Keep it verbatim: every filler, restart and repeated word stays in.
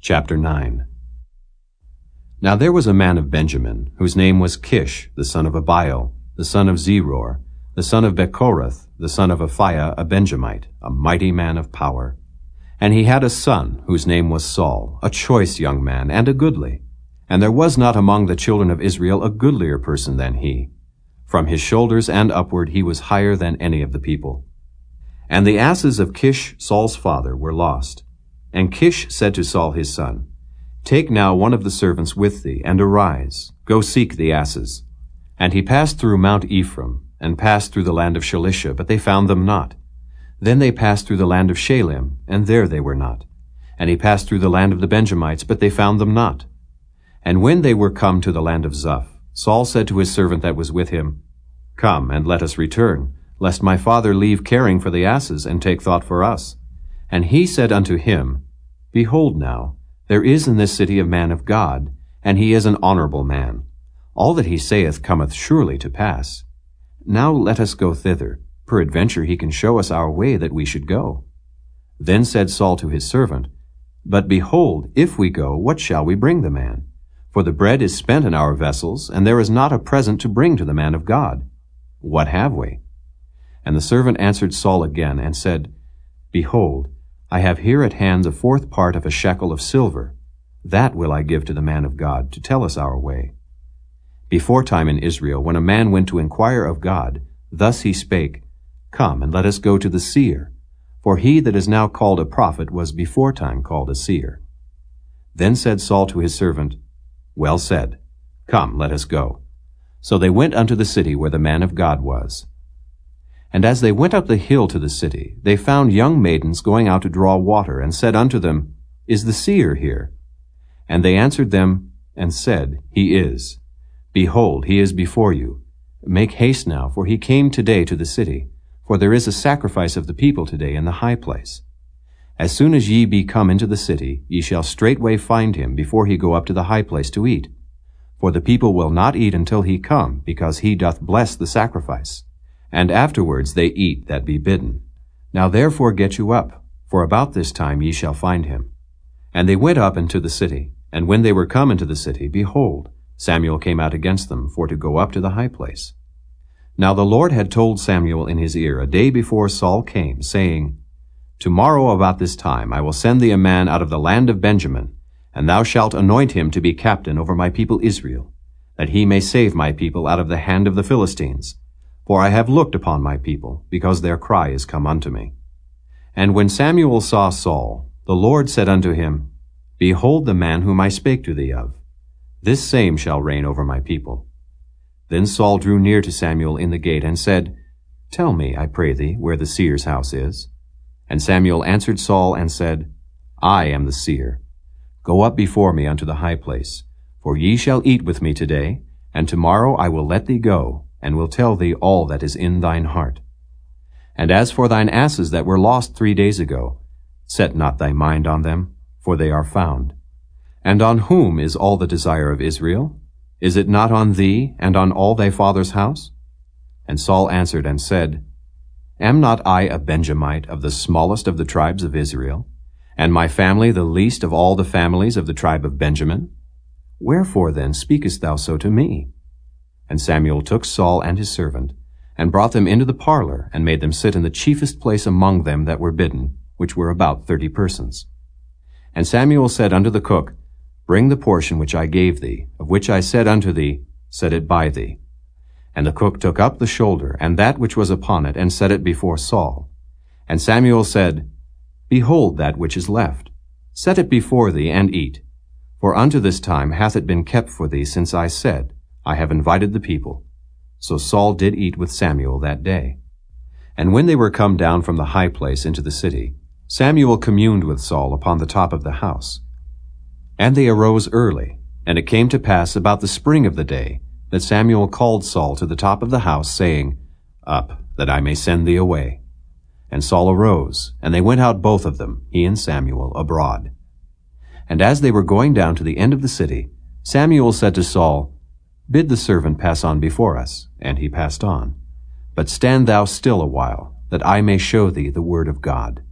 Chapter nine. Now there was a man of Benjamin, whose name was Kish, the son of Abiel, the son of Zeror, the son of Bechorath, the son of Aphiah, a Benjamite, a mighty man of power. And he had a son, whose name was Saul, a choice young man, and a goodly. And there was not among the children of Israel a goodlier person than he. From his shoulders and upward he was higher than any of the people. And the asses of Kish, Saul's father, were lost. And Kish said to Saul his son, Take now one of the servants with thee, and arise, go seek the asses. And he passed through Mount Ephraim, and passed through the land of Shalisha, but they found them not. Then they passed through the land of Shalim, and there they were not. And he passed through the land of the Benjamites, but they found them not. And when they were come to the land of Zuph, Saul said to his servant that was with him, Come, and let us return, lest my father leave caring for the asses, and take thought for us. And he said unto him, Behold now, there is in this city a man of God, and he is an honorable man. All that he saith cometh surely to pass. Now let us go thither. Peradventure he can show us our way that we should go. Then said Saul to his servant, But behold, if we go, what shall we bring the man? For the bread is spent in our vessels, and there is not a present to bring to the man of God. What have we? And the servant answered Saul again, and said, Behold, I have here at hand the fourth part of a shekel of silver. That will I give to the man of God, to tell us our way. Beforetime in Israel, when a man went to inquire of God, thus he spake, Come, and let us go to the seer. For he that is now called a prophet was beforetime called a seer. Then said Saul to his servant, Well said. Come, let us go. So they went unto the city where the man of God was. And as they went up the hill to the city, they found young maidens going out to draw water, and said unto them, Is the seer here? And they answered them, and said, He is. Behold, he is before you. Make haste now, for he came today to the city, for there is a sacrifice of the people today in the high place. As soon as ye be come into the city, ye shall straightway find him before he go up to the high place to eat. For the people will not eat until he come, because he doth bless the sacrifice. And afterwards they eat that be bidden. Now therefore get you up, for about this time ye shall find him. And they went up into the city, and when they were come into the city, behold, Samuel came out against them, for to go up to the high place. Now the Lord had told Samuel in his ear a day before Saul came, saying, Tomorrow about this time I will send thee a man out of the land of Benjamin, and thou shalt anoint him to be captain over my people Israel, that he may save my people out of the hand of the Philistines. For I have looked upon my people, because their cry is come unto me. And when Samuel saw Saul, the Lord said unto him, Behold the man whom I spake to thee of. This same shall reign over my people. Then Saul drew near to Samuel in the gate, and said, Tell me, I pray thee, where the seer's house is. And Samuel answered Saul, and said, I am the seer. Go up before me unto the high place, for ye shall eat with me today, and tomorrow I will let thee go, and will tell thee all that is in thine heart. And as for thine asses that were lost three days ago, set not thy mind on them, for they are found. And on whom is all the desire of Israel? Is it not on thee, and on all thy father's house? And Saul answered and said, Am not I a Benjamite of the smallest of the tribes of Israel, and my family the least of all the families of the tribe of Benjamin? Wherefore then speakest thou so to me? And Samuel took Saul and his servant, and brought them into the parlor, and made them sit in the chiefest place among them that were bidden, which were about thirty persons. And Samuel said unto the cook, Bring the portion which I gave thee, of which I said unto thee, Set it by thee. And the cook took up the shoulder, and that which was upon it, and set it before Saul. And Samuel said, Behold that which is left. Set it before thee, and eat. For unto this time hath it been kept for thee, since I said, I have invited the people. So Saul did eat with Samuel that day. And when they were come down from the high place into the city, Samuel communed with Saul upon the top of the house. And they arose early, and it came to pass about the spring of the day, that Samuel called Saul to the top of the house, saying, Up, that I may send thee away. And Saul arose, and they went out both of them, he and Samuel, abroad. And as they were going down to the end of the city, Samuel said to Saul, Bid the servant pass on before us. And he passed on. But stand thou still a while, that I may show thee the word of God.